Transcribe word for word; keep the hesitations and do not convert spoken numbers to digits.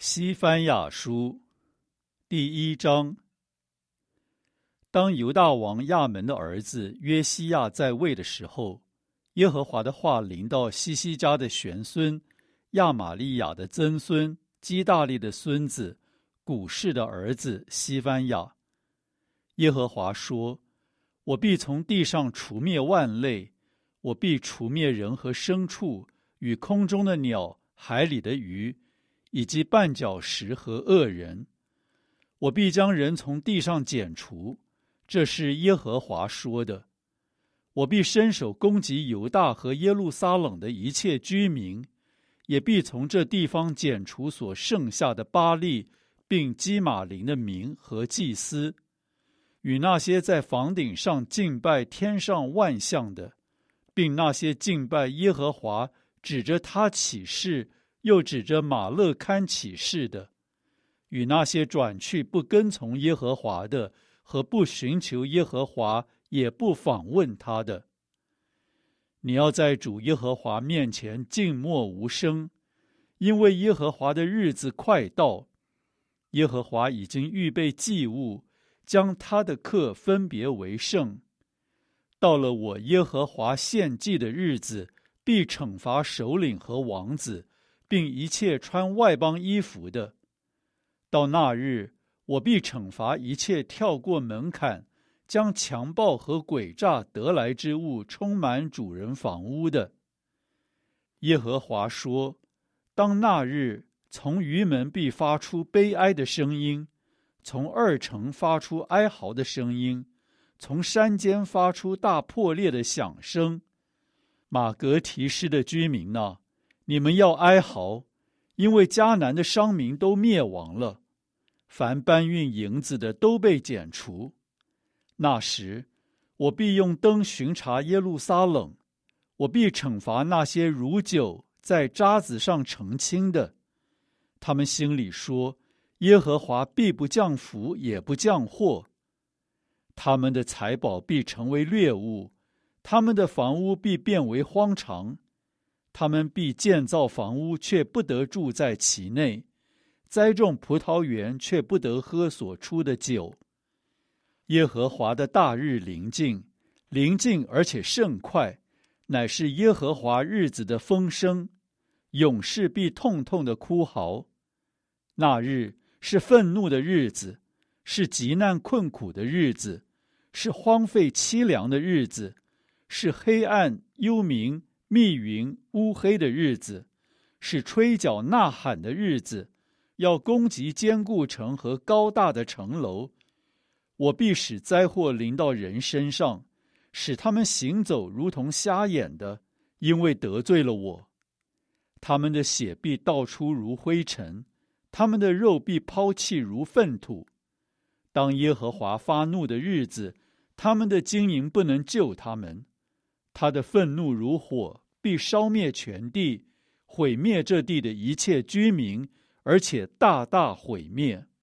西番雅书第一章。当犹大王亚门的儿子约西亚在位的时候，耶和华的话临到西西家的玄孙亚玛利亚的曾孙基大利的孙子古示的儿子西番雅。耶和华说：我必从地上除灭万类，我必除灭人和牲畜，与空中的鸟，海里的鱼，以及绊脚石和恶人。我必将人从地上剪除，这是耶和华说的。我必伸手攻击犹大和耶路撒冷的一切居民，也必从这地方剪除所剩下的巴力并基玛林的民和祭司，与那些在房顶上敬拜天上万象的，并那些敬拜耶和华指着他起誓又指着马勒堪起誓的，与那些转去不跟从耶和华的和不寻求耶和华也不访问他的。你要在主耶和华面前静默无声，因为耶和华的日子快到。耶和华已经预备祭物，将他的客分别为圣。到了我耶和华献祭的日子，必惩罚首领和王子，并一切穿外邦衣服的。到那日，我必惩罚一切跳过门槛，将强暴和诡诈得来之物充满主人房屋的。耶和华说：当那日，从鱼门必发出悲哀的声音，从二城发出哀嚎的声音，从山间发出大破裂的响声。马革提施的居民哪，你们要哀嚎，因为迦南的商民都灭亡了，凡搬运银子的都被剪除。那时，我必用灯巡查耶路撒冷，我必惩罚那些如酒在渣子上澄清的。他们心里说：耶和华必不降福，也不降祸。他们的财宝必成为掠物，他们的房屋必变为荒场。他们必建造房屋，却不得住在其内；栽种葡萄园，却不得喝所出的酒。耶和华的大日临近，临近而且甚快，乃是耶和华日子的风声。勇士必痛痛的哭嚎。那日是愤怒的日子，是极难困苦的日子，是荒废凄凉的日子，是黑暗幽冥密云乌黑的日子，是吹角呐喊的日子，要攻击坚固城和高大的城楼。我必使灾祸临到人身上，使他们行走如同瞎眼的，因为得罪了我。他们的血必倒出如灰尘，他们的肉必抛弃如粪土。当耶和华发怒的日子，他们的经营不能救他们。他的愤怒如火，必烧灭全地，毁灭这地的一切居民，而且大大毁灭。